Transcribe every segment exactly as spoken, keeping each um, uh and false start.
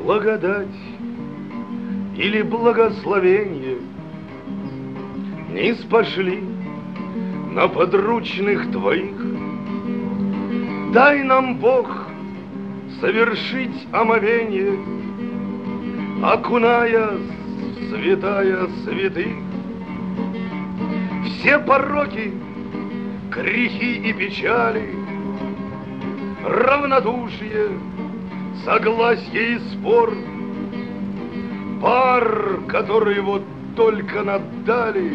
благодать или благословение не спошли на подручных твоих. Дай нам, Бог, совершить омовение, окуная в святая святых все пороки, грехи и печали, равнодушие, согласие и спор, пар, который вот только наддали,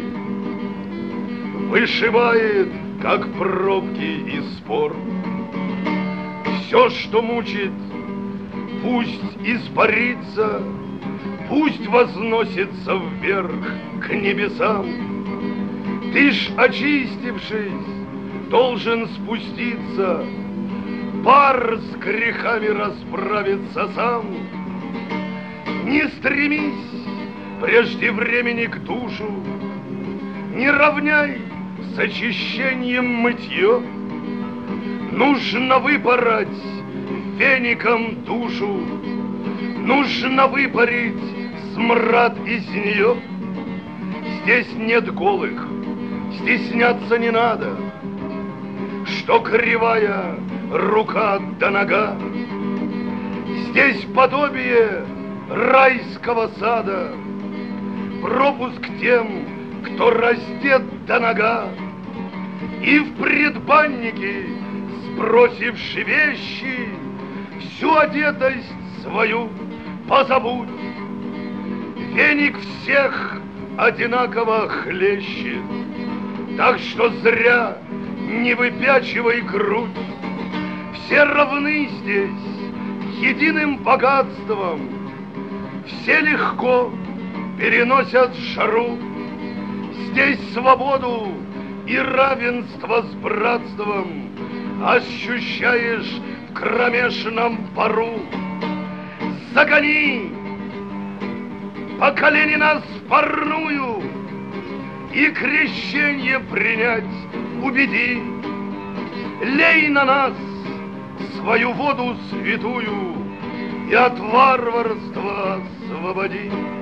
вышибает, как пробки и спор. Все, что мучит, пусть испарится, пусть возносится вверх к небесам. Ты ж, очистившись, должен спуститься, пар с грехами расправиться сам. Не стремись прежде времени к душу, не равняй с очищением мытье. Нужно выпороть веником душу, нужно выпарить смрад из нее. Здесь нет голых, стесняться не надо, что кривая рука да нога. Здесь подобие райского сада, пропуск тем, кто раздет до нога. И в предбаннике, сбросивши вещи, всю одетость свою позабудь. Веник всех одинаково хлещет, так что зря не выпячивай грудь. Все равны здесь единым богатством, все легко переносят жару. Здесь свободу и равенство с братством ощущаешь в кромешном пару. Загони по колени нас в парную и крещение принять убеди. Лей на нас свою воду святую и от варварства освободи.